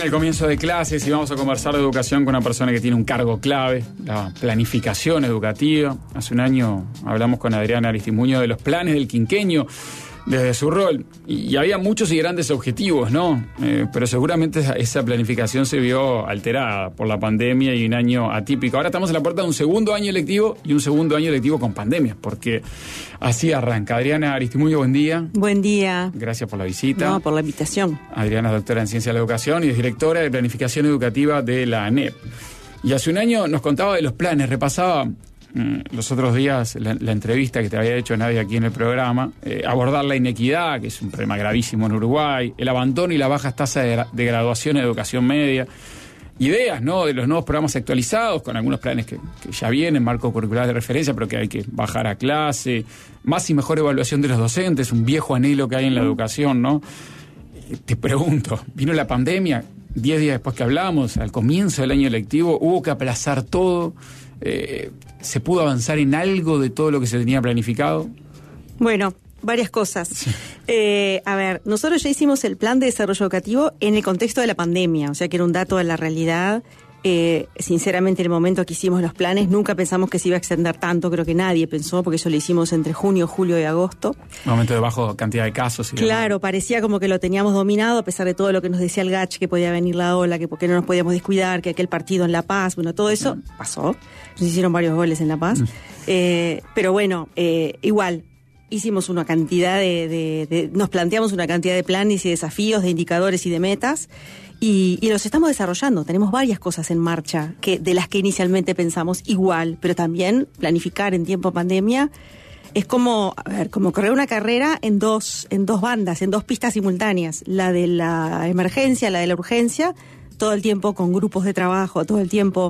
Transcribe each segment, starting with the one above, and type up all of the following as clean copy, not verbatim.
el comienzo de clases y vamos a conversar de educación con una persona que tiene un cargo clave, la planificación educativa. Hace un año hablamos con Adriana Aristimuño de los planes del quinquenio desde su rol. Y había muchos y grandes objetivos, ¿no? Pero seguramente esa planificación se vio alterada por la pandemia y un año atípico. Ahora estamos en la puerta de un segundo año lectivo y un segundo año lectivo con pandemia, porque así arranca. Adriana Aristimuño, buen día. Buen día. Gracias por la visita. No, por la invitación. Adriana es doctora en Ciencia de la Educación y es directora de Planificación Educativa de la ANEP. Y hace un año nos contaba de los planes, repasaba los otros días la entrevista que te había hecho Nadia aquí en el programa, abordar la inequidad, que es un problema gravísimo en Uruguay, el abandono y la baja tasa de graduación en educación media, ideas, ¿no?, de los nuevos programas actualizados, con algunos planes que ya vienen, marco curricular de referencia, pero que hay que bajar a clase, más y mejor evaluación de los docentes, un viejo anhelo que hay en la educación, ¿no? Te pregunto, vino la pandemia, 10 días después que hablamos, al comienzo del año lectivo, hubo que aplazar todo. ¿Se pudo avanzar en algo de todo lo que se tenía planificado? Bueno, varias cosas. Sí. A ver, nosotros ya hicimos el plan de desarrollo educativo en el contexto de la pandemia, o sea que era un dato de la realidad. Sinceramente, en el momento que hicimos los planes, nunca pensamos que se iba a extender tanto, creo que nadie pensó, porque eso lo hicimos entre junio, julio y agosto. Un momento de bajo cantidad de casos. Claro, parecía como que lo teníamos dominado, a pesar de todo lo que nos decía el GACH, que podía venir la ola, que porque no nos podíamos descuidar, que aquel partido en La Paz, bueno, todo eso pasó. Nos hicieron varios goles en La Paz. Pero bueno, igual, hicimos una cantidad nos planteamos una cantidad de planes y desafíos, de indicadores y de metas, y los estamos desarrollando. Tenemos varias cosas en marcha de las que inicialmente pensamos igual, pero también planificar en tiempo de pandemia es como correr una carrera en dos bandas, en dos pistas simultáneas, la de la emergencia, la de la urgencia, todo el tiempo con grupos de trabajo, todo el tiempo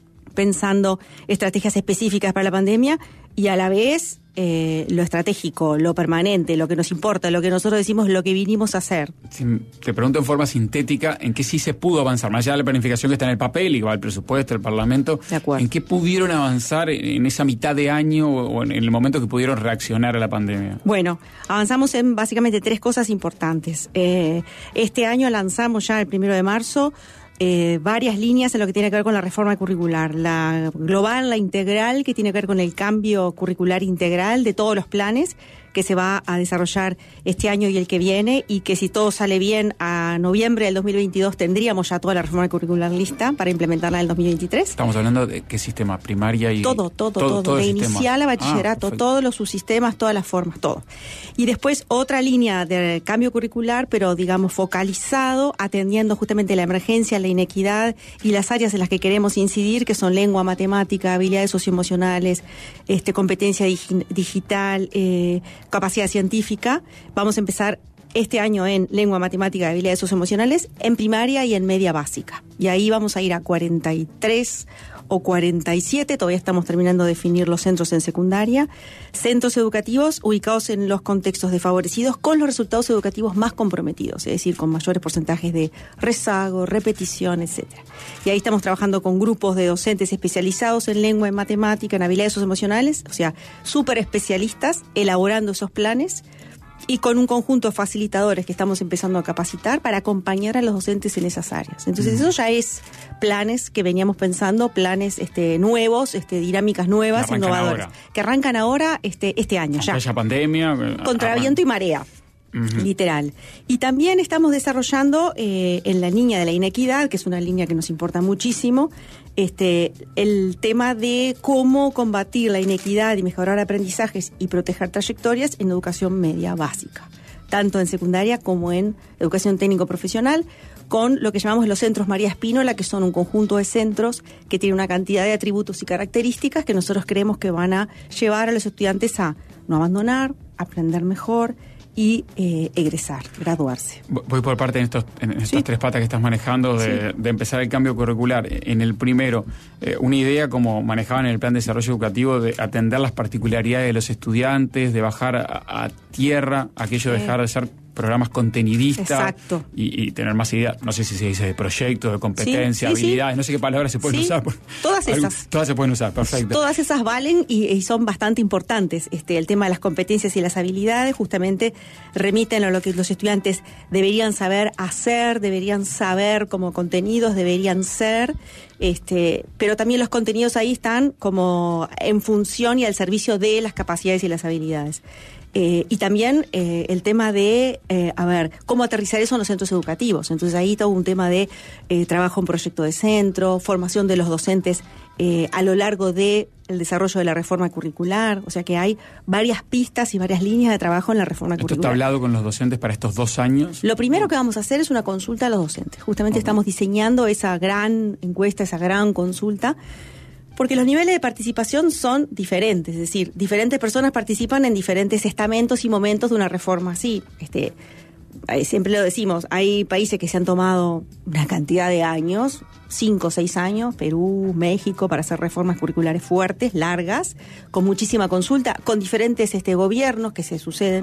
pensando estrategias específicas para la pandemia, y a la vez lo estratégico, lo permanente, lo que nos importa, lo que nosotros decimos, lo que vinimos a hacer. Te pregunto en forma sintética, ¿en qué sí se pudo avanzar? Más allá de la planificación que está en el papel, y va el presupuesto, el Parlamento, ¿en qué pudieron avanzar en esa mitad de año o en el momento que pudieron reaccionar a la pandemia? Bueno, avanzamos en básicamente 3 cosas importantes. Este año lanzamos ya el 1 de marzo varias líneas en lo que tiene que ver con la reforma curricular, la global, la integral, que tiene que ver con el cambio curricular integral de todos los planes que se va a desarrollar este año y el que viene, y que si todo sale bien, a noviembre del 2022 tendríamos ya toda la reforma curricular lista para implementarla en el 2023. Estamos hablando de qué sistema, primaria y... Todo de inicial a bachillerato, todos los subsistemas, todas las formas, todo. Y después otra línea de cambio curricular, pero digamos focalizado, atendiendo justamente la emergencia, la inequidad y las áreas en las que queremos incidir, que son lengua, matemática, habilidades socioemocionales, competencia digital, capacidad científica. Vamos a empezar este año en lengua, matemática y habilidades socioemocionales en primaria y en media básica. Y ahí vamos a ir a 43 o 47, todavía estamos terminando de definir los centros en secundaria, centros educativos ubicados en los contextos desfavorecidos con los resultados educativos más comprometidos, es decir, con mayores porcentajes de rezago, repetición, etcétera. Y ahí estamos trabajando con grupos de docentes especializados en lengua, en matemática, en habilidades socioemocionales, o sea, súper especialistas, elaborando esos planes, y con un conjunto de facilitadores que estamos empezando a capacitar para acompañar a los docentes en esas áreas. Entonces, eso ya es planes que veníamos pensando, planes nuevos, dinámicas nuevas, innovadoras, que arrancan ahora este año ya. Haya pandemia. Contra viento y marea. Literal. Y también estamos desarrollando en la línea de la inequidad, que es una línea que nos importa muchísimo, el tema de cómo combatir la inequidad y mejorar aprendizajes y proteger trayectorias en educación media básica, tanto en secundaria como en educación técnico-profesional, con lo que llamamos los centros María Espínola, que son un conjunto de centros que tienen una cantidad de atributos y características que nosotros creemos que van a llevar a los estudiantes a no abandonar, aprender mejor y egresar, graduarse. Voy por parte en estas ¿Sí? 3 patas que estás manejando de empezar el cambio curricular. En el primero, una idea como manejaban en el plan de desarrollo educativo de atender las particularidades de los estudiantes, de bajar a tierra aquello de dejar de ser programas contenidistas. Exacto. Y tener más ideas, no sé si se dice de proyectos, de competencias, habilidades, no sé qué palabras se pueden usar. Todas esas. Todas se pueden usar, perfecto. Todas esas valen y son bastante importantes. El tema de las competencias y las habilidades justamente remiten a lo que los estudiantes deberían saber hacer, deberían saber como contenidos, deberían ser, pero también los contenidos ahí están como en función y al servicio de las capacidades y las habilidades. Y también el tema de, cómo aterrizar eso en los centros educativos. Entonces ahí todo un tema de trabajo en proyecto de centro, formación de los docentes a lo largo del desarrollo de la reforma curricular. O sea que hay varias pistas y varias líneas de trabajo en la reforma curricular. ¿Esto está hablado con los docentes para estos 2 años? Lo primero que vamos a hacer es una consulta a los docentes. Justamente estamos diseñando esa gran encuesta, esa gran consulta, porque los niveles de participación son diferentes, es decir, diferentes personas participan en diferentes estamentos y momentos de una reforma así. Siempre lo decimos, hay países que se han tomado una cantidad de años, 5 o 6 años, Perú, México, para hacer reformas curriculares fuertes, largas, con muchísima consulta, con diferentes gobiernos que se suceden.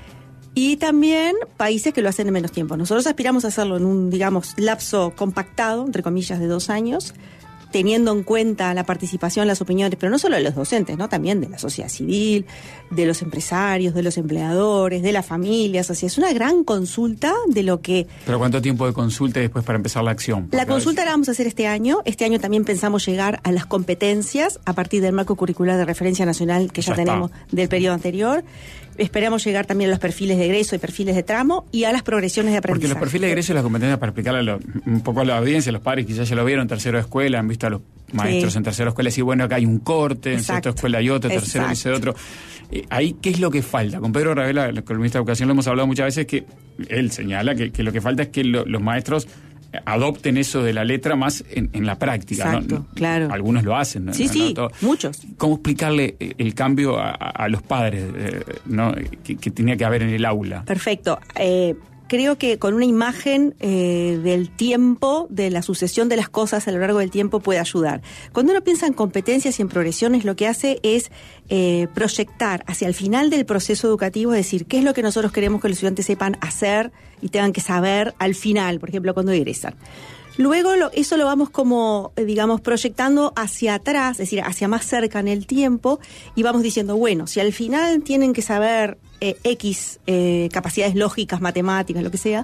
Y también países que lo hacen en menos tiempo. Nosotros aspiramos a hacerlo en un, lapso compactado, entre comillas, de 2 años, teniendo en cuenta la participación, las opiniones, pero no solo de los docentes, ¿no? También de la sociedad civil, de los empresarios, de los empleadores, de las familias. O sea, es una gran consulta de lo que... ¿Pero cuánto tiempo de consulta después para empezar la acción? La consulta la vamos a hacer este año. Este año también pensamos llegar a las competencias a partir del marco curricular de referencia nacional que ya tenemos del periodo anterior. Esperamos llegar también a los perfiles de egreso y perfiles de tramo y a las progresiones de aprendizaje. Porque los perfiles de egreso y las competencias, para explicarle un poco a la audiencia, los padres quizás ya lo vieron, tercero de escuela, han visto a los maestros en tercero de escuela, y bueno, acá hay un corte, en sexto de escuela hay otro, tercero dice otro. Ahí, ¿qué es lo que falta? Con Pedro Ravela, el columnista de educación, lo hemos hablado muchas veces, que él señala que lo que falta es que los maestros adopten eso de la letra más en la práctica. Exacto, ¿no? claro. Algunos lo hacen. ¿no? Sí, muchos. ¿Cómo explicarle el cambio a los padres que tenía que haber en el aula? Perfecto. Creo que con una imagen del tiempo, de la sucesión de las cosas a lo largo del tiempo puede ayudar. Cuando uno piensa en competencias y en progresiones, lo que hace es proyectar hacia el final del proceso educativo, es decir, qué es lo que nosotros queremos que los estudiantes sepan hacer y tengan que saber al final, por ejemplo, cuando egresan. Luego eso lo vamos como, proyectando hacia atrás, es decir, hacia más cerca en el tiempo, y vamos diciendo, bueno, si al final tienen que saber X capacidades lógicas, matemáticas, lo que sea,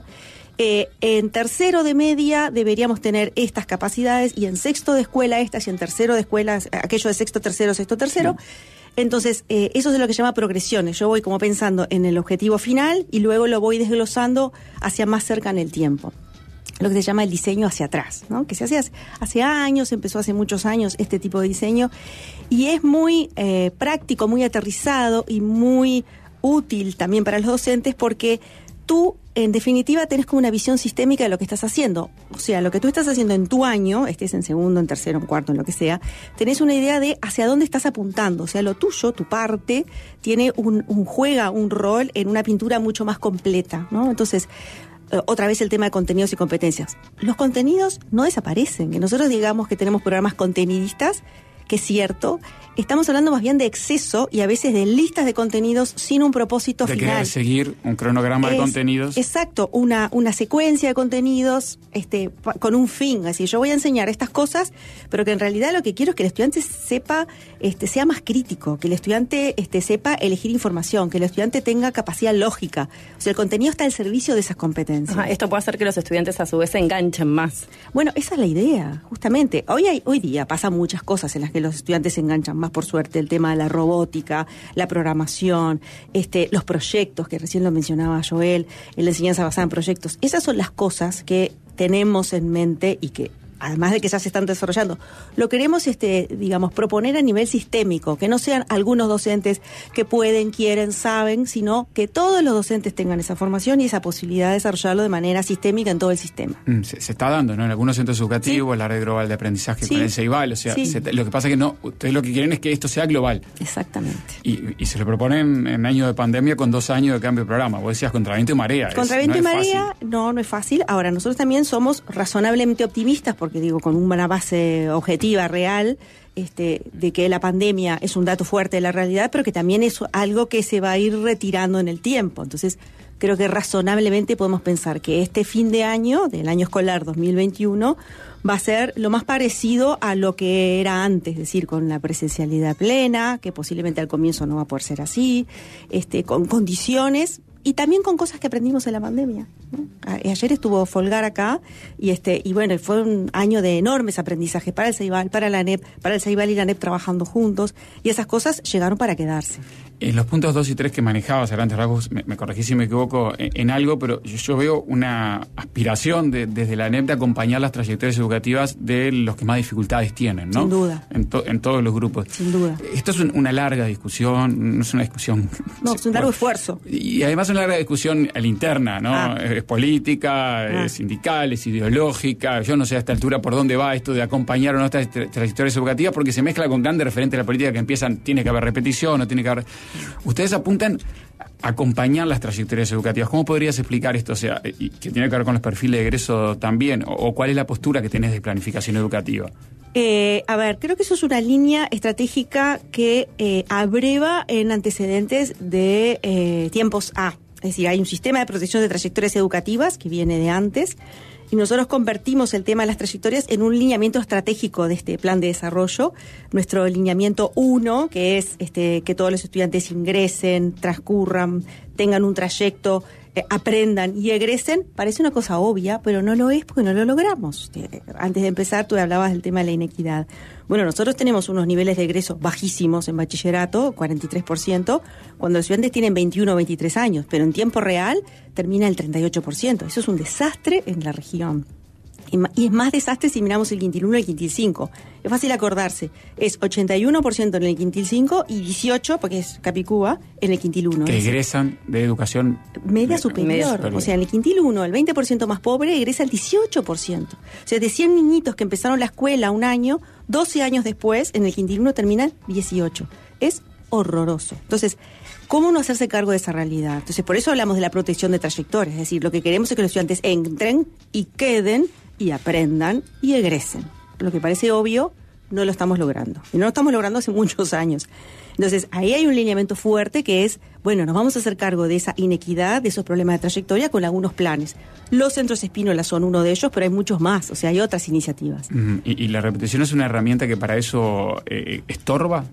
en tercero de media deberíamos tener estas capacidades, y en sexto de escuela estas, y en tercero de escuela aquello de sexto, tercero, sexto, tercero. Entonces, eso es lo que se llama progresiones. Yo voy como pensando en el objetivo final y luego lo voy desglosando hacia más cerca en el tiempo. Lo que se llama el diseño hacia atrás, ¿no? Que se hace hace años, empezó hace muchos años este tipo de diseño, y es muy práctico, muy aterrizado y muy útil también para los docentes, porque tú, en definitiva, tenés como una visión sistémica de lo que estás haciendo. O sea, lo que tú estás haciendo en tu año, estés en segundo, en tercero, en cuarto, en lo que sea, tenés una idea de hacia dónde estás apuntando. O sea, lo tuyo, tu parte, tiene juega un rol en una pintura mucho más completa, ¿no? Entonces, otra vez el tema de contenidos y competencias. Los contenidos no desaparecen. Que nosotros digamos que tenemos programas contenidistas, que es cierto, estamos hablando más bien de exceso y a veces de listas de contenidos sin un propósito final. De querer seguir un cronograma de contenidos. Exacto, una secuencia de contenidos con un fin. Es decir, yo voy a enseñar estas cosas, pero que en realidad lo que quiero es que el estudiante sepa, sea más crítico, que el estudiante sepa elegir información, que el estudiante tenga capacidad lógica. O sea, el contenido está al servicio de esas competencias. Ajá, esto puede hacer que los estudiantes a su vez se enganchen más. Bueno, esa es la idea, justamente. Hoy día pasan muchas cosas en las que los estudiantes se enganchan más, por suerte, el tema de la robótica, la programación, los proyectos, que recién lo mencionaba Joel, la enseñanza basada en proyectos. Esas son las cosas que tenemos en mente y que, además de que ya se están desarrollando, lo queremos, proponer a nivel sistémico, que no sean algunos docentes que pueden, quieren, saben, sino que todos los docentes tengan esa formación y esa posibilidad de desarrollarlo de manera sistémica en todo el sistema. Se está dando, ¿no? En algunos centros educativos, la red global de aprendizaje con el CEIBAL, o sea, lo que pasa es que no, ustedes lo que quieren es que esto sea global. Exactamente. Y se lo proponen en año de pandemia con 2 años de cambio de programa. Vos decías contra viento y marea. Contra viento y marea, no es fácil. Ahora, nosotros también somos razonablemente optimistas, porque con una base objetiva, real, de que la pandemia es un dato fuerte de la realidad, pero que también es algo que se va a ir retirando en el tiempo. Entonces, creo que razonablemente podemos pensar que este fin de año, del año escolar 2021, va a ser lo más parecido a lo que era antes, es decir, con la presencialidad plena, que posiblemente al comienzo no va a poder ser así, con condiciones y también con cosas que aprendimos en la pandemia, ¿no? Ayer estuvo Folgar acá y bueno, fue un año de enormes aprendizajes para el Ceibal, para la ANEP, para el Ceibal y la ANEP trabajando juntos, y esas cosas llegaron para quedarse. En los puntos 2 y 3 que manejabas, a grandes rasgos, me corregí si me equivoco en algo, pero yo veo una aspiración desde la ANEP de acompañar las trayectorias educativas de los que más dificultades tienen, ¿no? Sin duda. En todos los grupos. Sin duda. Esto es una larga discusión, no es una discusión... No, es un largo esfuerzo. Y además una larga discusión a la interna, ¿no? Es política, es sindical, es ideológica. Yo no sé a esta altura por dónde va esto de acompañar o no estas trayectorias educativas, porque se mezcla con grandes referentes de la política que empiezan, tiene que haber repetición, no tiene que haber... Ustedes apuntan a acompañar las trayectorias educativas. ¿Cómo podrías explicar esto? O sea, y que tiene que ver con los perfiles de egreso también, o cuál es la postura que tenés de planificación educativa. A ver, creo que eso es una línea estratégica que abreva en antecedentes de tiempos A. Es decir, hay un sistema de protección de trayectorias educativas que viene de antes, y nosotros convertimos el tema de las trayectorias en un lineamiento estratégico de este plan de desarrollo. Nuestro lineamiento 1, que es que todos los estudiantes ingresen, transcurran, tengan un trayecto, aprendan y egresen, parece una cosa obvia, pero no lo es porque no lo logramos. Antes de empezar, tú hablabas del tema de la inequidad. Bueno, nosotros tenemos unos niveles de egreso bajísimos en bachillerato, 43%, cuando los estudiantes tienen 21 o 23 años, pero en tiempo real termina el 38%. Eso es un desastre en la región. Y es más desastre si miramos el quintil 1 y el quintil 5. Es fácil acordarse. Es 81% en el quintil 5 y 18%, porque es Capicúa, en el quintil 1. Que egresan de educación media superior. O sea, en el quintil 1, el 20% más pobre egresa el 18%. O sea, de 100 niñitos que empezaron la escuela un año, 12 años después, en el quintil 1 terminan 18. Es horroroso. Entonces, ¿cómo no hacerse cargo de esa realidad? Entonces, por eso hablamos de la protección de trayectorias. Es decir, lo que queremos es que los estudiantes entren y queden y aprendan y egresen. Lo que parece obvio, no lo estamos logrando. Y no lo estamos logrando hace muchos años. Entonces, ahí hay un lineamiento fuerte que es, bueno, nos vamos a hacer cargo de esa inequidad, de esos problemas de trayectoria con algunos planes. Los centros Espínola son uno de ellos, pero hay muchos más, o sea, hay otras iniciativas. ¿Y la repetición es una herramienta que para eso estorba?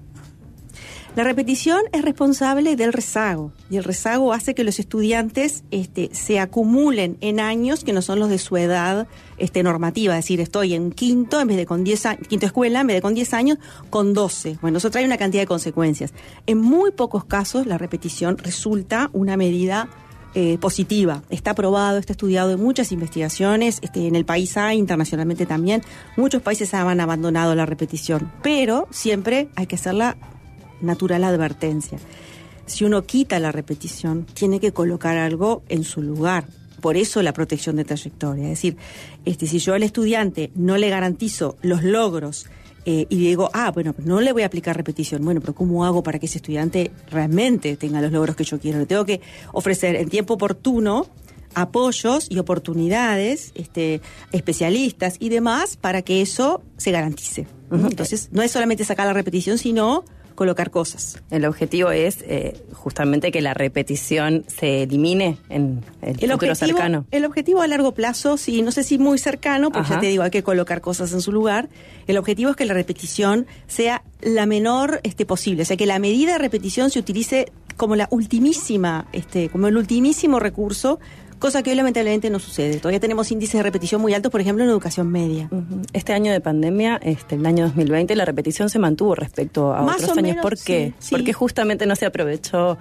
La repetición es responsable del rezago, y el rezago hace que los estudiantes se acumulen en años que no son los de su edad normativa, es decir, estoy en quinto en vez de con 10 años, quinto escuela en vez de con 10 años, con 12. Bueno, eso trae una cantidad de consecuencias. En muy pocos casos la repetición resulta una medida positiva. Está probado, está estudiado en muchas investigaciones, en el país hay, internacionalmente también. Muchos países han abandonado la repetición, pero siempre hay que hacerla natural advertencia. Si uno quita la repetición, tiene que colocar algo en su lugar. Por eso la protección de trayectoria. Es decir, si yo al estudiante no le garantizo los logros y digo, bueno, no le voy a aplicar repetición. Bueno, pero ¿cómo hago para que ese estudiante realmente tenga los logros que yo quiero? Le tengo que ofrecer en tiempo oportuno apoyos y oportunidades, especialistas y demás, para que eso se garantice. Entonces, no es solamente sacar la repetición, sino colocar cosas. El objetivo es justamente que la repetición se elimine en el futuro cercano. El objetivo a largo plazo, sí, no sé si muy cercano, porque ya te digo, hay que colocar cosas en su lugar. El objetivo es que la repetición sea la menor posible, o sea, que la medida de repetición se utilice como la ultimísima, como el ultimísimo recurso, cosa que hoy lamentablemente no sucede. Todavía tenemos índices de repetición muy altos, por ejemplo, en educación media. Este año de pandemia, el año 2020, la repetición se mantuvo respecto a otros años. ¿Por qué? Sí. Porque justamente no se aprovechó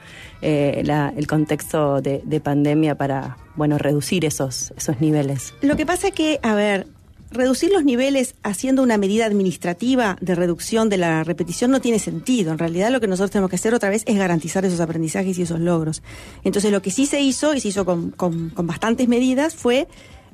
el contexto de pandemia para, reducir esos niveles. Lo que pasa es que, reducir los niveles haciendo una medida administrativa de reducción de la repetición no tiene sentido. En realidad lo que nosotros tenemos que hacer otra vez es garantizar esos aprendizajes y esos logros. Entonces lo que sí se hizo, y se hizo con bastantes medidas, fue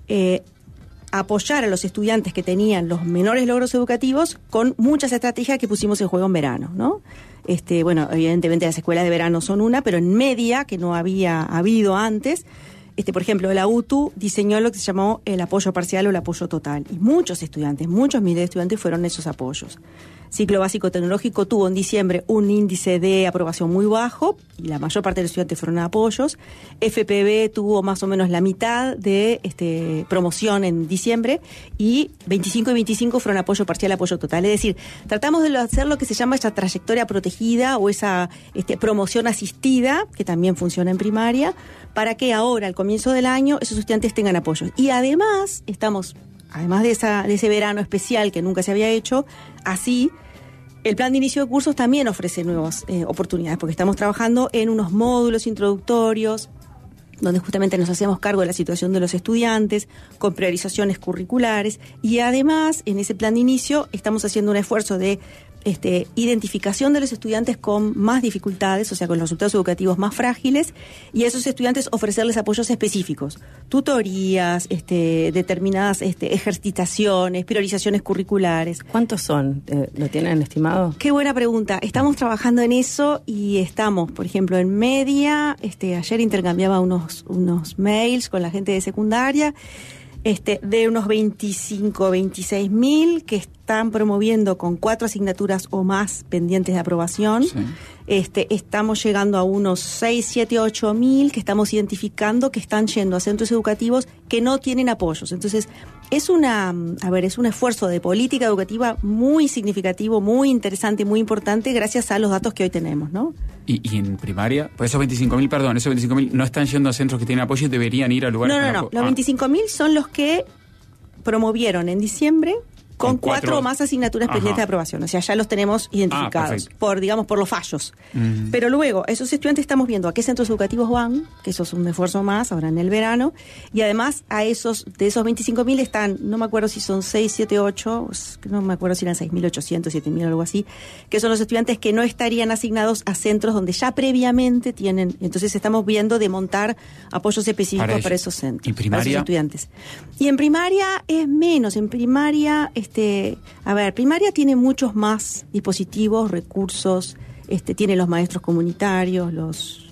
apoyar a los estudiantes que tenían los menores logros educativos con muchas estrategias que pusimos en juego en verano, ¿no? Evidentemente las escuelas de verano son una, pero en media, que no había habido antes, por ejemplo, la UTU diseñó lo que se llamó el apoyo parcial o el apoyo total. Y muchos estudiantes, muchos miles de estudiantes fueron esos apoyos. ciclo básico tecnológico tuvo en diciembre un índice de aprobación muy bajo y la mayor parte de los estudiantes fueron a apoyos. FPB tuvo más o menos la mitad de promoción en diciembre y 25 y 25 fueron apoyo parcial, apoyo total. Es decir, tratamos de hacer lo que se llama esa trayectoria protegida o esa promoción asistida, que también funciona en primaria, para que ahora, al comienzo del año, esos estudiantes tengan apoyos. Y además, además de ese verano especial que nunca se había hecho, así, el plan de inicio de cursos también ofrece nuevas oportunidades, porque estamos trabajando en unos módulos introductorios, donde justamente nos hacemos cargo de la situación de los estudiantes, con priorizaciones curriculares, y además, en ese plan de inicio, estamos haciendo un esfuerzo de identificación de los estudiantes con más dificultades, o sea, con los resultados educativos más frágiles, y a esos estudiantes ofrecerles apoyos específicos, tutorías, determinadas ejercitaciones, priorizaciones curriculares. ¿Cuántos son? ¿Lo tienen estimado? Qué buena pregunta. Estamos trabajando en eso y estamos, por ejemplo, en media, ayer intercambiaba unos mails con la gente de secundaria, de unos 25, 26 mil que están promoviendo con 4 asignaturas o más pendientes de aprobación. Sí. Estamos llegando a unos 6, 7, 8 mil que estamos identificando que están yendo a centros educativos que no tienen apoyos. Entonces, es un esfuerzo de política educativa muy significativo, muy interesante, muy importante, gracias a los datos que hoy tenemos, ¿no? Y en primaria, pues esos 25.000 no están yendo a centros que tienen apoyo y deberían ir a lugares. No. Los 25.000 son los que promovieron en diciembre con 4 o más asignaturas pendientes de aprobación. O sea, ya los tenemos identificados por los fallos. Pero luego, esos estudiantes estamos viendo a qué centros educativos van, que eso es un esfuerzo más ahora en el verano, y además de esos 25.000 están, no me acuerdo si son 6, 7, 8, no me acuerdo si eran 6.800, 7.000 o algo así, que son los estudiantes que no estarían asignados a centros donde ya previamente tienen. Entonces estamos viendo de montar apoyos específicos para esos centros. ¿Y primaria? Para esos estudiantes. Y en primaria es menos. En primaria primaria tiene muchos más dispositivos, recursos, tiene los maestros comunitarios, los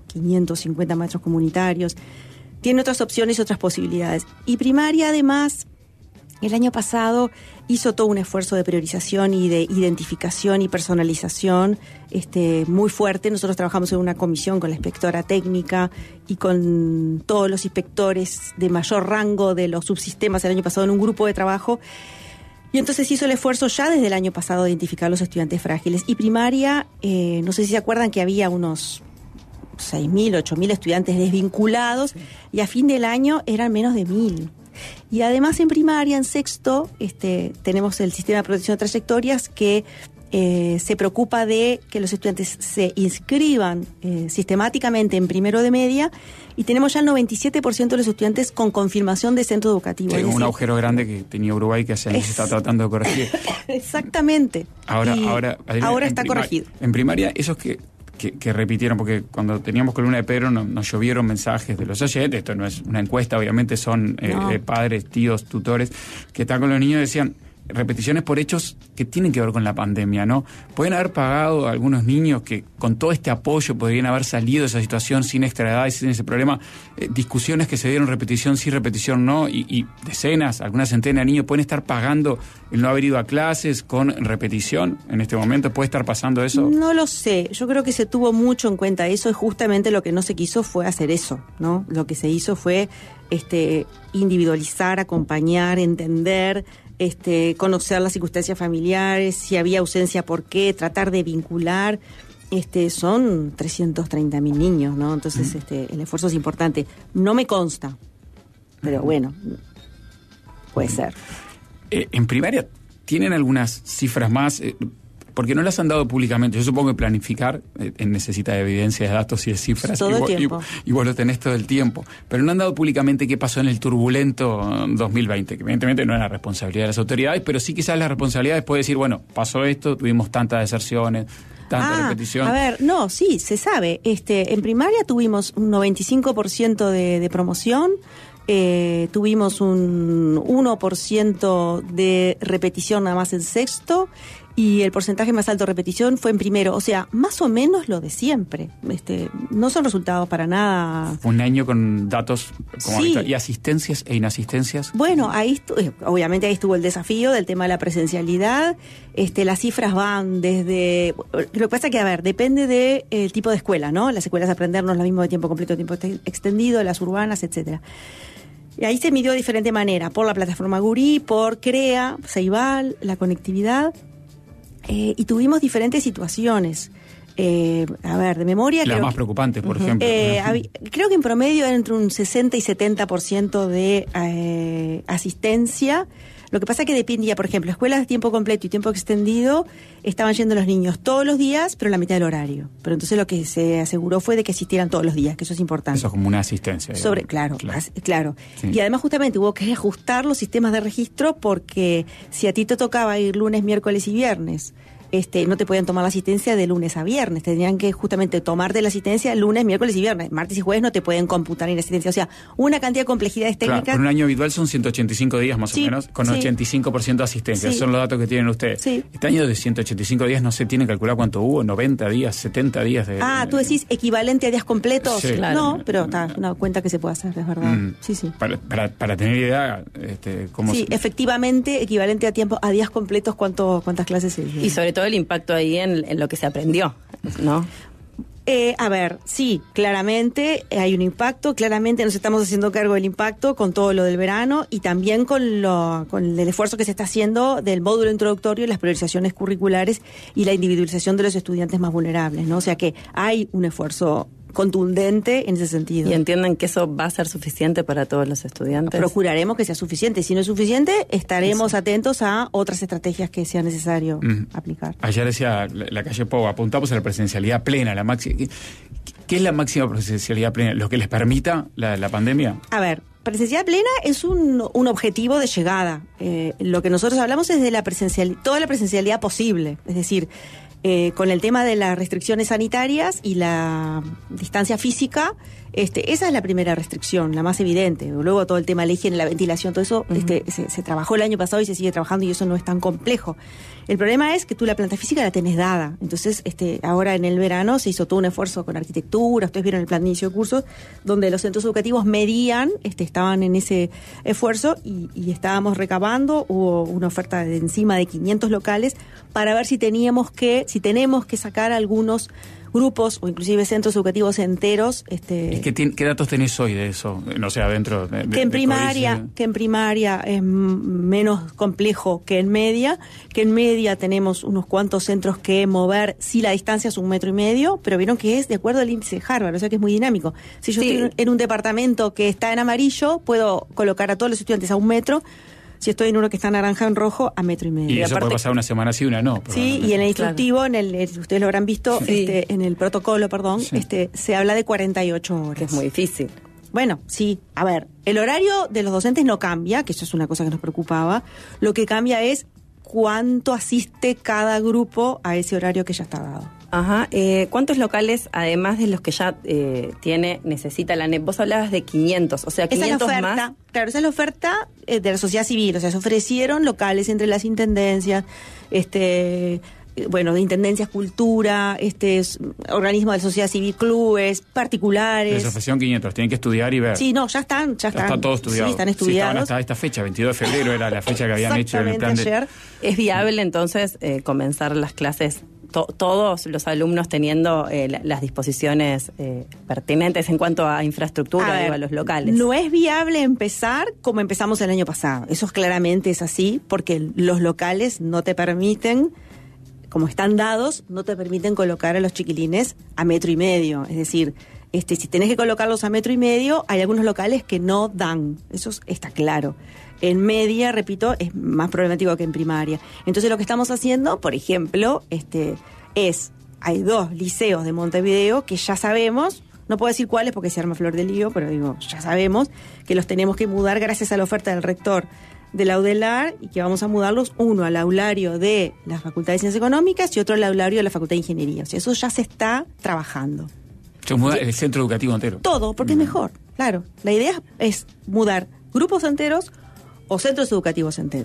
550 maestros comunitarios, tiene otras opciones y otras posibilidades. Y primaria, además, el año pasado hizo todo un esfuerzo de priorización y de identificación y personalización muy fuerte. Nosotros trabajamos en una comisión con la inspectora técnica y con todos los inspectores de mayor rango de los subsistemas el año pasado en un grupo de trabajo. Y entonces hizo el esfuerzo ya desde el año pasado de identificar los estudiantes frágiles. Y primaria, no sé si se acuerdan que había unos 6.000, 8.000 estudiantes desvinculados, y a fin del año eran menos de 1.000. Y además en primaria, en sexto, tenemos el sistema de protección de trayectorias que se preocupa de que los estudiantes se inscriban sistemáticamente en primero de media, y tenemos ya el 97% de los estudiantes con confirmación de centro educativo. Sí, un agujero grande que tenía Uruguay que hace años se está tratando de corregir. Exactamente. Ahora está corregido. En primaria, esos que repitieron, porque cuando teníamos Columna de Pedro nos llovieron mensajes de los oyentes, esto no es una encuesta, obviamente son padres, tíos, tutores, que están con los niños y decían repeticiones por hechos que tienen que ver con la pandemia, ¿no? Pueden haber pagado a algunos niños que con todo este apoyo podrían haber salido de esa situación sin extra edad y sin ese problema, discusiones que se dieron repetición sí, repetición no, y decenas, algunas centenas de niños pueden estar pagando el no haber ido a clases con repetición en este momento. ¿Puede estar pasando eso? No lo sé, yo creo que se tuvo mucho en cuenta eso, y justamente lo que no se quiso fue hacer eso, ¿no? Lo que se hizo fue individualizar, acompañar, entender, conocer las circunstancias familiares, si había ausencia, por qué, tratar de vincular. Son 330.000 niños, ¿no? Entonces, el esfuerzo es importante. No me consta, pero bueno, puede ser. En primaria, ¿tienen algunas cifras más? Porque no las han dado públicamente. Yo supongo que planificar necesita de evidencia, de datos y de cifras. Todo el tiempo. Y vos lo tenés todo el tiempo. Pero no han dado públicamente qué pasó en el turbulento 2020, que evidentemente no es la responsabilidad de las autoridades, pero sí quizás la responsabilidad es poder decir, bueno, pasó esto, tuvimos tantas deserciones, tanta repetición. A ver, no, sí, se sabe. En primaria tuvimos un 95% de promoción, tuvimos un 1% de repetición nada más en sexto, y el porcentaje más alto de repetición fue en primero. O sea, más o menos lo de siempre. No son resultados para nada. Un año con datos como habitual. ¿Y asistencias e inasistencias? Bueno, obviamente ahí estuvo el desafío del tema de la presencialidad. Las cifras van desde... Lo que pasa es que, depende del tipo de escuela, ¿no? Las escuelas aprender no es lo mismo de tiempo completo, tiempo extendido, las urbanas, etcétera. Y ahí se midió de diferente manera, por la plataforma Gurí, por CREA, Ceibal, la conectividad, y tuvimos diferentes situaciones. De memoria... Las más preocupantes, por ejemplo. Creo que en promedio era entre un 60 y 70% de asistencia. Lo que pasa es que dependía, por ejemplo, escuelas de tiempo completo y tiempo extendido, estaban yendo los niños todos los días, pero la mitad del horario. Pero entonces lo que se aseguró fue de que asistieran todos los días, que eso es importante. Eso es como una asistencia. Claro. Sí. Y además justamente hubo que ajustar los sistemas de registro porque si a ti te tocaba ir lunes, miércoles y viernes, no te podían tomar la asistencia de lunes a viernes, tenían que justamente tomarte la asistencia lunes, miércoles y viernes, martes y jueves no te pueden computar en asistencia, o sea, una cantidad de complejidades técnicas. Claro, por un año habitual son 185 días más o menos, con 85% de asistencia, esos son los datos que tienen ustedes. Sí. Este año de 185 días no se tiene que calcular cuánto hubo, 90 días, 70 días de... tú decís equivalente a días completos. Sí. Claro. No, pero está una cuenta que se puede hacer, es verdad. Sí. Para tener idea, cómo... Sí, efectivamente, equivalente a días completos, cuántas clases se dieron. Y sobre todo el impacto ahí en lo que se aprendió, ¿no? Sí, claramente hay un impacto, claramente nos estamos haciendo cargo del impacto con todo lo del verano y también con el esfuerzo que se está haciendo del módulo introductorio, las priorizaciones curriculares y la individualización de los estudiantes más vulnerables, ¿no? O sea que hay un esfuerzo contundente en ese sentido. ¿Y entienden que eso va a ser suficiente para todos los estudiantes? Procuraremos que sea suficiente. Si no es suficiente, estaremos atentos a otras estrategias que sea necesario aplicar. Ayer decía la calle Pou, apuntamos a la presencialidad plena, la máxima. ¿Qué es la máxima presencialidad plena? ¿Lo que les permita la pandemia? Presencialidad plena es un objetivo de llegada. Lo que nosotros hablamos es de toda la presencialidad posible. Es decir, con el tema de las restricciones sanitarias y la distancia física, esa es la primera restricción, la más evidente. Luego todo el tema de la higiene, la ventilación, todo eso se trabajó el año pasado y se sigue trabajando y eso no es tan complejo. El problema es que tú la planta física la tenés dada. Entonces, ahora en el verano se hizo todo un esfuerzo con arquitectura, ustedes vieron el plan de inicio de cursos, donde los centros educativos medían, estaban en ese esfuerzo y estábamos recabando, hubo una oferta de encima de 500 locales para ver si tenemos que sacar algunos grupos o inclusive centros educativos enteros. ¿Qué datos tenés hoy de eso? No sé, adentro de que en primaria es menos complejo que en media, tenemos unos cuantos centros que mover si la distancia es 1,5 metros, pero vieron que es de acuerdo al índice de Harvard, o sea que es muy dinámico. Si yo estoy en un departamento que está en amarillo, puedo colocar a todos los estudiantes a 1 metro. Si estoy en uno que está naranja en rojo, a 1,5 metros. Y eso puede pasar una semana sí, una no. Sí, y en el instructivo, ustedes lo habrán visto, en el protocolo, se habla de 48 horas. Que es muy difícil. Bueno, sí. El horario de los docentes no cambia, que eso es una cosa que nos preocupaba. Lo que cambia es cuánto asiste cada grupo a ese horario que ya está dado. Ajá. ¿Cuántos locales, además de los que ya necesita la ANEP? Vos hablabas de 500, o sea, 500 esa es la oferta, más. Claro, esa es la oferta de la sociedad civil, o sea, se ofrecieron locales entre las intendencias, de intendencias, cultura, organismos de la sociedad civil, clubes, particulares. Les ofrecieron 500, tienen que estudiar y ver. Sí, no, ya están. Está todo estudiado. Sí, están estudiados. Estaban hasta esta fecha, 22 de febrero era la fecha que habían hecho en el plan ayer. ¿Es viable entonces comenzar las clases todos los alumnos teniendo las disposiciones pertinentes en cuanto a infraestructura, a los locales? No es viable empezar como empezamos el año pasado. Eso claramente es así, porque los locales no te permiten, como están dados, no te permiten colocar a los chiquilines a 1,5 metros. Es decir, si tenés que colocarlos a 1,5 metros, hay algunos locales que no dan. Eso está claro. En media, repito, es más problemático que en primaria. Entonces lo que estamos haciendo, por ejemplo, hay 2 liceos de Montevideo que ya sabemos, no puedo decir cuáles porque se arma flor de lío, pero ya sabemos que los tenemos que mudar gracias a la oferta del rector de la UDELAR y que vamos a mudarlos, uno al aulario de la Facultad de Ciencias Económicas y otro al aulario de la Facultad de Ingeniería. O sea, eso ya se está trabajando. Se muda el centro educativo entero. Todo, porque es mejor, claro. La idea es mudar grupos enteros o centros educativos enteros.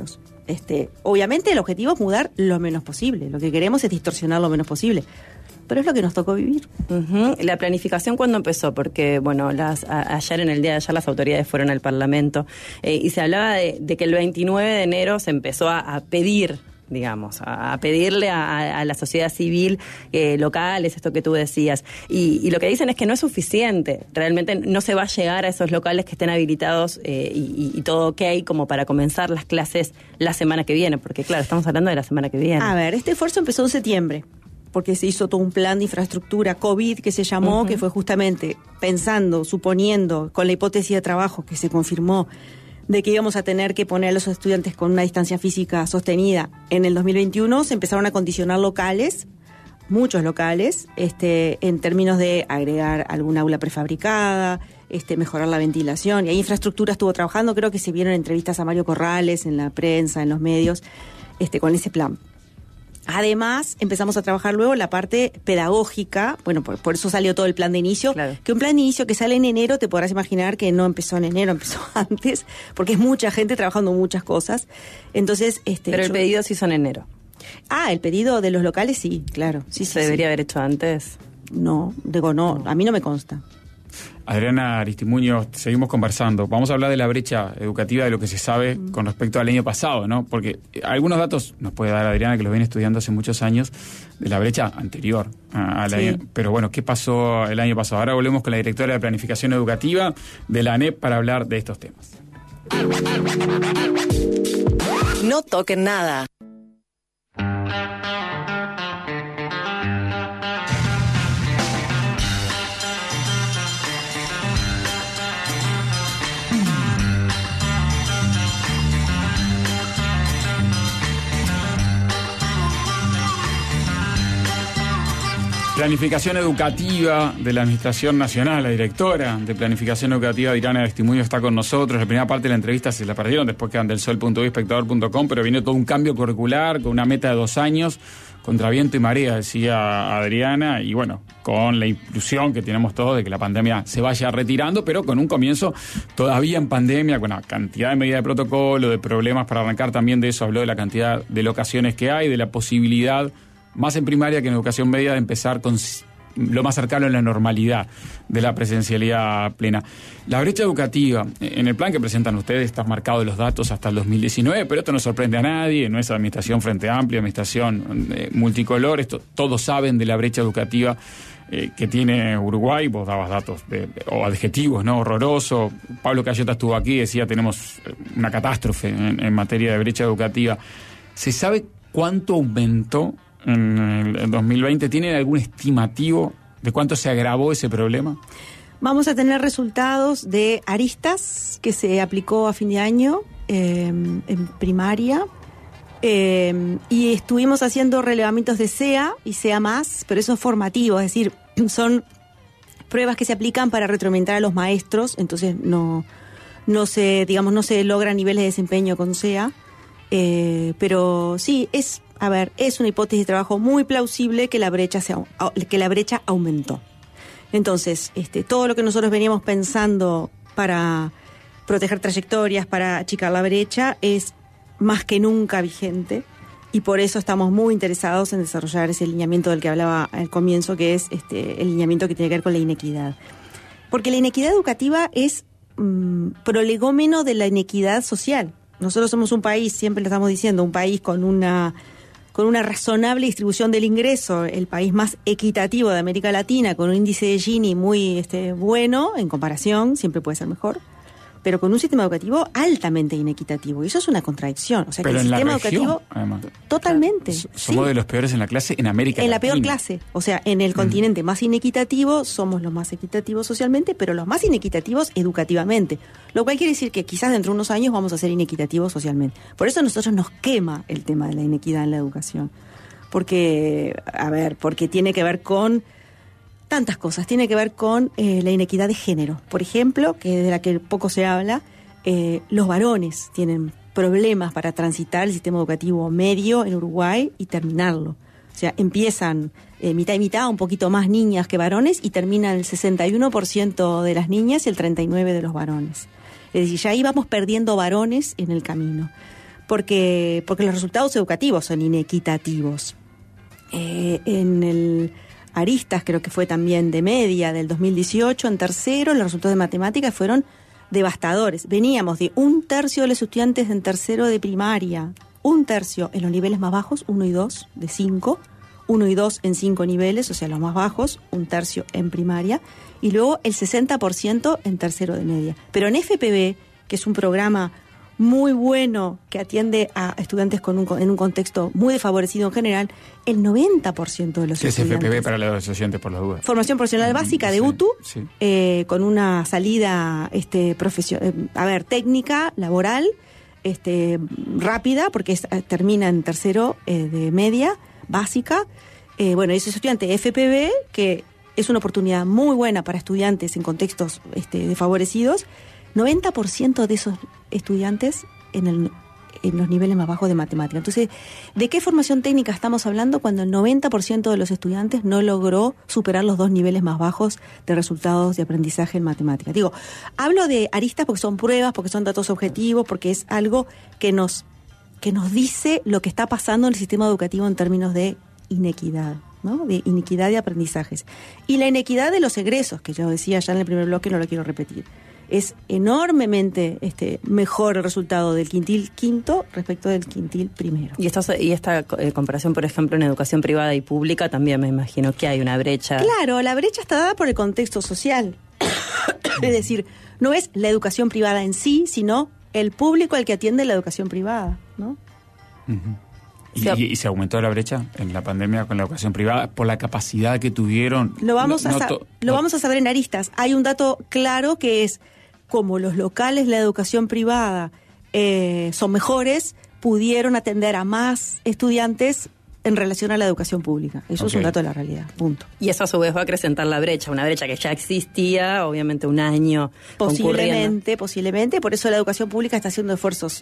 Obviamente el objetivo es mudar lo menos posible. Lo que queremos es distorsionar lo menos posible. Pero es lo que nos tocó vivir. La planificación, ¿cuándo empezó? Porque, bueno, ayer, en el día de ayer, las autoridades fueron al Parlamento y se hablaba de que el 29 de enero se empezó a pedir, digamos, a pedirle a la sociedad civil locales, esto que tú decías. Y lo que dicen es que no es suficiente. Realmente no se va a llegar a esos locales que estén habilitados y todo ok como para comenzar las clases la semana que viene. Porque, claro, estamos hablando de la semana que viene. A ver, este esfuerzo empezó en septiembre, porque se hizo todo un plan de infraestructura COVID que se llamó, que fue justamente pensando, suponiendo, con la hipótesis de trabajo que se confirmó, de que íbamos a tener que poner a los estudiantes con una distancia física sostenida en el 2021, se empezaron a condicionar locales, muchos locales, en términos de agregar algún aula prefabricada, mejorar la ventilación, y ahí infraestructura estuvo trabajando. Creo que se vieron entrevistas a Mario Corrales en la prensa, en los medios, con ese plan. Además, empezamos a trabajar luego la parte pedagógica. Bueno, por eso salió todo el plan de inicio. Claro. Que un plan de inicio que sale en enero, te podrás imaginar que no empezó en enero, empezó antes, porque es mucha gente trabajando muchas cosas. Entonces, pero el pedido se hizo en enero. El pedido de los locales sí, claro. Sí, ¿Se debería haber hecho antes? No, a mí no me consta. Adriana Aristimuño, seguimos conversando. Vamos a hablar de la brecha educativa, de lo que se sabe con respecto al año pasado, ¿no? Porque algunos datos nos puede dar Adriana, que los viene estudiando hace muchos años, de la brecha anterior al año. Pero bueno, ¿qué pasó el año pasado? Ahora volvemos con la directora de Planificación Educativa de la ANEP para hablar de estos temas. No toquen nada. Planificación Educativa de la Administración Nacional, la directora de Planificación Educativa, Adriana Aristimuño, está con nosotros. La primera parte de la entrevista se la perdieron, después quedan del sol.espectador.com, pero viene todo un cambio curricular con una meta de 2 años, contra viento y marea, decía Adriana, y bueno, con la ilusión que tenemos todos de que la pandemia se vaya retirando, pero con un comienzo todavía en pandemia, con una cantidad de medidas de protocolo, de problemas para arrancar. También de eso habló, de la cantidad de locaciones que hay, de la posibilidad, más en primaria que en educación media, de empezar con lo más cercano a la normalidad de la presencialidad plena. La brecha educativa, en el plan que presentan ustedes, está marcado de los datos hasta el 2019, pero esto no sorprende a nadie, no es administración Frente Amplio, administración multicolor, todos saben de la brecha educativa que tiene Uruguay. Vos dabas datos o adjetivos, ¿no? Horroroso. Pablo Cayota estuvo aquí, decía, tenemos una catástrofe en materia de brecha educativa. ¿Se sabe cuánto aumentó en el 2020? ¿Tienen algún estimativo de cuánto se agravó ese problema? Vamos a tener resultados de Aristas, que se aplicó a fin de año en primaria, y estuvimos haciendo relevamientos de SEA y SEA+, pero eso es formativo, es decir, son pruebas que se aplican para retroalimentar a los maestros, entonces no se logran niveles de desempeño con SEA, pero sí, es una hipótesis de trabajo muy plausible que la brecha aumentó. Entonces, todo lo que nosotros veníamos pensando para proteger trayectorias, para achicar la brecha, es más que nunca vigente, y por eso estamos muy interesados en desarrollar ese lineamiento del que hablaba al comienzo, que es el lineamiento que tiene que ver con la inequidad. Porque la inequidad educativa es prolegómeno de la inequidad social. Nosotros somos un país, siempre lo estamos diciendo, un país con una razonable distribución del ingreso, el país más equitativo de América Latina, con un índice de Gini muy bueno en comparación, siempre puede ser mejor, pero con un sistema educativo altamente inequitativo, y eso es una contradicción. O sea, pero que el sistema región, educativo, además, totalmente. Somos de los peores en la clase en América Latina. En la peor clase, o sea, en el continente más inequitativo, somos los más equitativos socialmente, pero los más inequitativos educativamente, lo cual quiere decir que quizás dentro de unos años vamos a ser inequitativos socialmente. Por eso a nosotros nos quema el tema de la inequidad en la educación, porque tiene que ver con tantas cosas. Tiene que ver con la inequidad de género, por ejemplo, que de la que poco se habla. Los varones tienen problemas para transitar el sistema educativo medio en Uruguay y terminarlo. O sea, empiezan mitad y mitad, un poquito más niñas que varones, y terminan el 61% de las niñas y el 39% de los varones. Es decir, ya ahí vamos perdiendo varones en el camino. porque los resultados educativos son inequitativos. En el Aristas, creo que fue también de media del 2018, en tercero los resultados de matemáticas fueron devastadores. Veníamos de 1/3 de los estudiantes en tercero de primaria, 1/3 en los niveles más bajos, 1 y 2 de 5, 1 y 2 en 5 niveles, o sea, los más bajos, 1/3 en primaria, y luego el 60% en tercero de media. Pero en FPB, que es un programa muy bueno que atiende a estudiantes en un contexto muy desfavorecido en general, el 90% de los ¿Qué estudiantes... es FPB para los oyentes, por las dudas? Formación profesional básica de UTU, sí. Con una salida técnica, laboral, rápida, porque termina en tercero de media, básica. Ese estudiante FPB, que es una oportunidad muy buena para estudiantes en contextos desfavorecidos, 90% de esos estudiantes en los niveles más bajos de matemática. Entonces, ¿de qué formación técnica estamos hablando cuando el 90% de los estudiantes no logró superar los 2 niveles más bajos de resultados de aprendizaje en matemática? Digo, hablo de aristas porque son pruebas, porque son datos objetivos, porque es algo que nos dice lo que está pasando en el sistema educativo en términos de inequidad, ¿no? De inequidad de aprendizajes. Y la inequidad de los egresos, que yo decía ya en el primer bloque, no lo quiero repetir. Es enormemente mejor el resultado del quintil quinto respecto del quintil primero. Y esta comparación, por ejemplo, en educación privada y pública, también me imagino que hay una brecha. Claro, la brecha está dada por el contexto social. Es decir, no es la educación privada en sí, sino el público al que atiende la educación privada, ¿no? Uh-huh. ¿Y se aumentó la brecha en la pandemia con la educación privada por la capacidad que tuvieron? Lo vamos a saber en aristas. Hay un dato claro que es, como los locales, la educación privada son mejores, pudieron atender a más estudiantes en relación a la educación pública. Eso es un dato de la realidad, punto. Y eso a su vez va a acrecentar la brecha, una brecha que ya existía, obviamente un año Posiblemente, por eso la educación pública está haciendo esfuerzos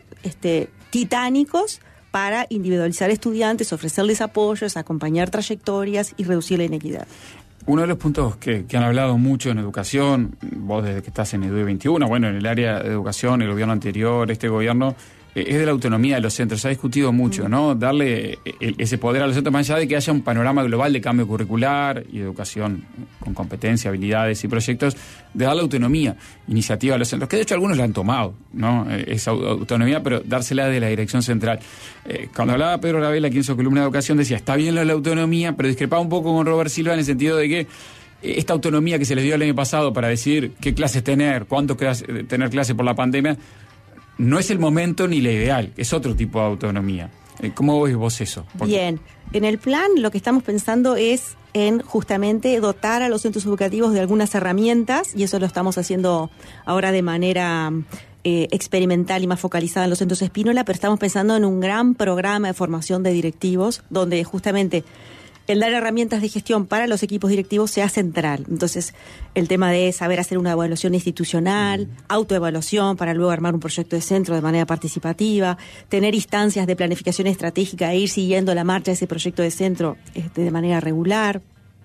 titánicos para individualizar estudiantes, ofrecerles apoyos, acompañar trayectorias y reducir la inequidad. Uno de los puntos que han hablado mucho en educación, vos desde que estás en EDUE 21, bueno, en el área de educación, el gobierno anterior, este gobierno, es de la autonomía de los centros. Se ha discutido mucho, ¿no? Darle ese poder a los centros, más allá de que haya un panorama global de cambio curricular y educación con competencia, habilidades y proyectos, de darle autonomía, iniciativa a los centros, que de hecho algunos la han tomado, ¿no? Esa autonomía, pero dársela de la dirección central. Cuando hablaba Pedro Ravela aquí en su columna de educación, decía, está bien la autonomía, pero discrepaba un poco con Robert Silva en el sentido de que esta autonomía que se les dio el año pasado para decidir qué clases tener, cuánto tener clases por la pandemia, no es el momento ni la ideal, es otro tipo de autonomía. ¿Cómo ves vos eso? Bien, en el plan lo que estamos pensando es en justamente dotar a los centros educativos de algunas herramientas, y eso lo estamos haciendo ahora de manera experimental y más focalizada en los centros Espínola, pero estamos pensando en un gran programa de formación de directivos, donde justamente el dar herramientas de gestión para los equipos directivos sea central. Entonces, el tema de saber hacer una evaluación institucional, autoevaluación para luego armar un proyecto de centro de manera participativa, tener instancias de planificación estratégica e ir siguiendo la marcha de ese proyecto de centro de manera regular.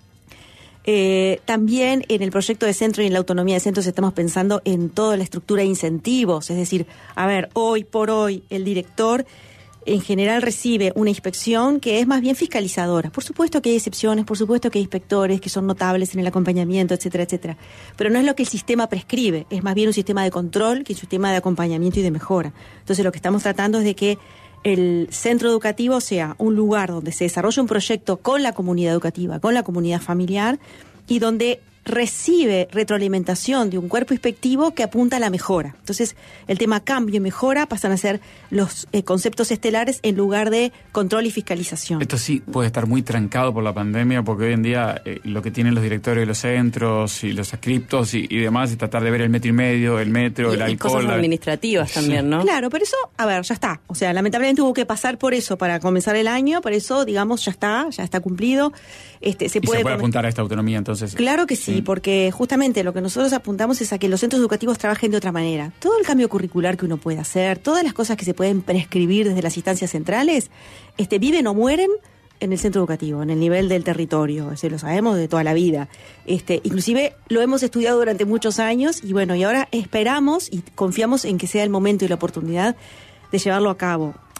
También en el proyecto de centro y en la autonomía de centros estamos pensando en toda la estructura de incentivos, es decir, hoy por hoy el director en general recibe una inspección que es más bien fiscalizadora. Por supuesto que hay excepciones, por supuesto que hay inspectores que son notables en el acompañamiento, etcétera, etcétera. Pero no es lo que el sistema prescribe, es más bien un sistema de control que un sistema de acompañamiento y de mejora. Entonces lo que estamos tratando es de que el centro educativo sea un lugar donde se desarrolle un proyecto con la comunidad educativa, con la comunidad familiar, y donde recibe retroalimentación de un cuerpo inspectivo que apunta a la mejora. Entonces, el tema cambio y mejora pasan a ser los conceptos estelares en lugar de control y fiscalización. Esto sí puede estar muy trancado por la pandemia, porque hoy en día lo que tienen los directores de los centros y los adscriptos y demás es tratar de ver el metro y medio, el metro, el alcohol. Cosas administrativas también, ¿no? Claro, pero eso, ya está. O sea, lamentablemente hubo que pasar por eso para comenzar el año, por eso, digamos, ya está cumplido. Se puede apuntar a esta autonomía, entonces. Claro que sí, porque justamente lo que nosotros apuntamos es a que los centros educativos trabajen de otra manera. Todo el cambio curricular que uno puede hacer, todas las cosas que se pueden prescribir desde las instancias centrales, viven o mueren en el centro educativo, en el nivel del territorio. Lo sabemos de toda la vida. Inclusive lo hemos estudiado durante muchos años y y ahora esperamos y confiamos en que sea el momento y la oportunidad de llevarlo a cabo.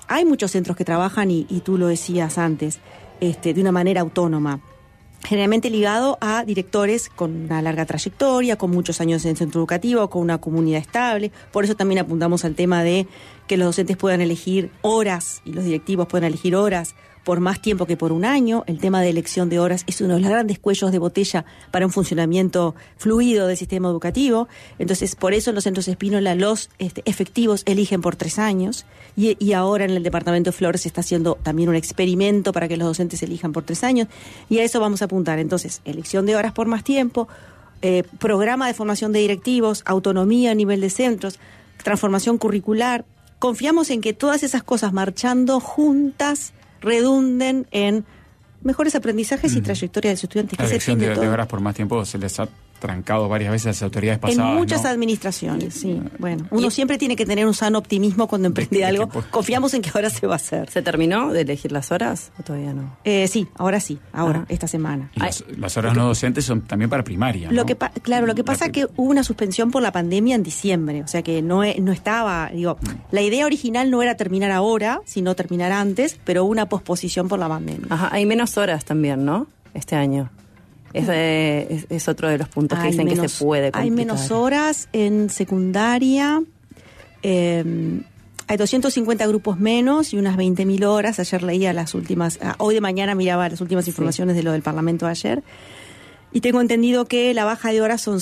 hay muchos centros que trabajan, y tú lo decías antes, de una manera autónoma, generalmente ligado a directores con una larga trayectoria, con muchos años en el centro educativo, con una comunidad estable. Por eso también apuntamos al tema de que los docentes puedan elegir horas y los directivos puedan elegir horas por más tiempo que por un año. El tema de elección de horas es uno de los grandes cuellos de botella para un funcionamiento fluido del sistema educativo. Entonces, por eso en los centros Spínola los efectivos eligen por 3 años y ahora en el departamento de Flores se está haciendo también un experimento para que los docentes elijan por 3 años y a eso vamos a apuntar. Entonces, elección de horas por más tiempo, programa de formación de directivos, autonomía a nivel de centros, transformación curricular. Confiamos en que todas esas cosas marchando juntas redunden en mejores aprendizajes y trayectoria de los estudiantes. La elección de horas por más tiempo se les ha trancado varias veces a las autoridades pasadas. En muchas administraciones, sí. Bueno, uno siempre tiene que tener un sano optimismo cuando emprende algo. Confiamos en que ahora se va a hacer. ¿Se terminó de elegir las horas o todavía no? Sí, ahora, esta semana. Las horas no docentes son también para primaria, ¿no? Lo que pasa es que hubo una suspensión por la pandemia en diciembre, o sea que no estaba, la idea original no era terminar ahora, sino terminar antes, pero hubo una posposición por la pandemia. Ajá, hay menos horas también, ¿no? Este año. Es otro de los puntos que dicen que se puede complicar. Hay menos horas en secundaria, hay 250 grupos menos y unas 20.000 horas. Ayer leía hoy de mañana miraba las últimas informaciones de lo del Parlamento de ayer. Y tengo entendido que la baja de horas son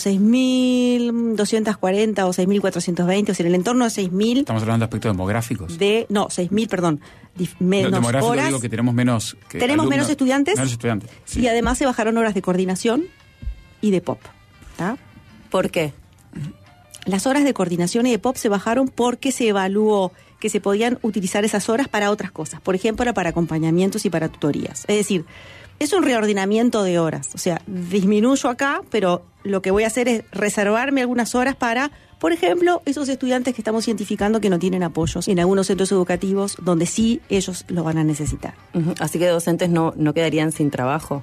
6.240 o 6.420, o sea, en el entorno de 6.000. Estamos hablando de aspectos demográficos. 6.000, perdón. Menos horas. Digo que tenemos menos menos estudiantes. Menos estudiantes, sí. Y además se bajaron horas de coordinación y de POP. ¿Tá? ¿Por qué? Las horas de coordinación y de POP se bajaron porque se evaluó que se podían utilizar esas horas para otras cosas. Por ejemplo, para acompañamientos y para tutorías. Es decir, es un reordenamiento de horas. O sea, disminuyo acá, pero lo que voy a hacer es reservarme algunas horas para, por ejemplo, esos estudiantes que estamos identificando que no tienen apoyos en algunos centros educativos donde sí ellos lo van a necesitar. Uh-huh. Así que docentes no quedarían sin trabajo.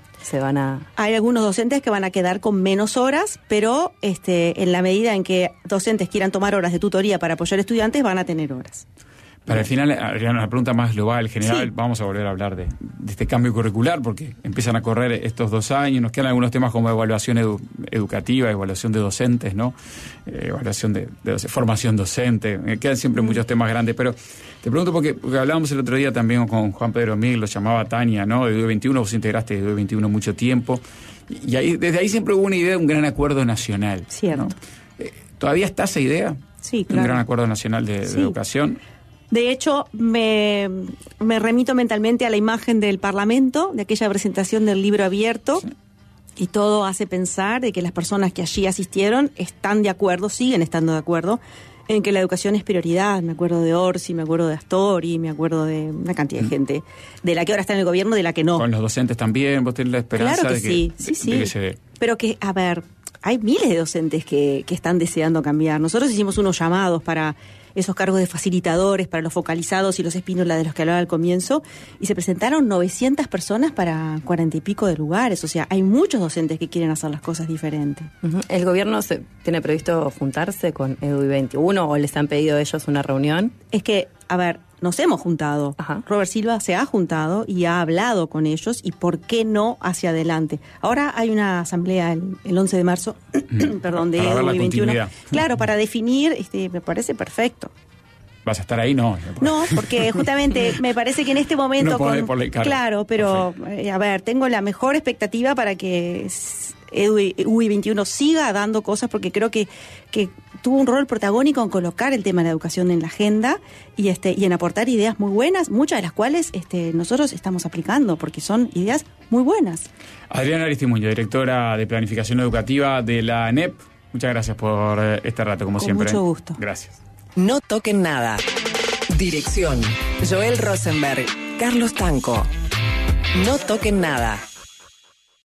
Hay algunos docentes que van a quedar con menos horas, pero en la medida en que docentes quieran tomar horas de tutoría para apoyar estudiantes, van a tener horas. Para el final, Adriana, una pregunta más global, general, vamos a volver a hablar de este cambio curricular, porque empiezan a correr estos 2 años, nos quedan algunos temas como evaluación educativa, evaluación de docentes, ¿no? Evaluación de formación docente, quedan siempre muchos temas grandes, pero te pregunto porque hablábamos el otro día también con Juan Pedro Miguel, lo llamaba Tania, ¿no? De DUE21, vos integraste de DUE21 mucho tiempo, y desde ahí siempre hubo una idea de un gran acuerdo nacional. Cierto. ¿No? ¿Todavía está esa idea? Sí, claro. Un gran acuerdo nacional de educación. De hecho, me remito mentalmente a la imagen del Parlamento, de aquella presentación del libro abierto, y todo hace pensar de que las personas que allí asistieron están de acuerdo, siguen estando de acuerdo, en que la educación es prioridad. Me acuerdo de Orsi, me acuerdo de Astori, me acuerdo de una cantidad de gente, de la que ahora está en el gobierno, de la que no. Con los docentes también, vos tenés la esperanza claro que de que se dé. Pero que, a ver, hay miles de docentes que están deseando cambiar. Nosotros hicimos unos llamados para esos cargos de facilitadores, para los focalizados y los Spínola de los que hablaba al comienzo, y se presentaron 900 personas para 40 y pico de lugares. O sea, hay muchos docentes que quieren hacer las cosas diferentes. Uh-huh. ¿El gobierno tiene previsto juntarse con DUE21 o les han pedido ellos una reunión? Es que, a ver, nos hemos juntado. Ajá. Robert Silva se ha juntado y ha hablado con ellos, y por qué no hacia adelante. Ahora hay una asamblea el 11 de marzo, perdón, de DUE21. Claro, para definir, me parece perfecto. ¿Vas a estar ahí? No. No, porque justamente me parece que en este momento... Claro, pero a ver, tengo la mejor expectativa para que DUE21 siga dando cosas, porque creo que tuvo un rol protagónico en colocar el tema de la educación en la agenda y en aportar ideas muy buenas, muchas de las cuales nosotros estamos aplicando, porque son ideas muy buenas. Adriana Aristimuño, directora de Planificación Educativa de la ANEP, muchas gracias por este rato, como siempre. Con mucho gusto. Gracias. No toquen nada. Dirección: Joel Rosenberg, Carlos Tanco. No toquen nada.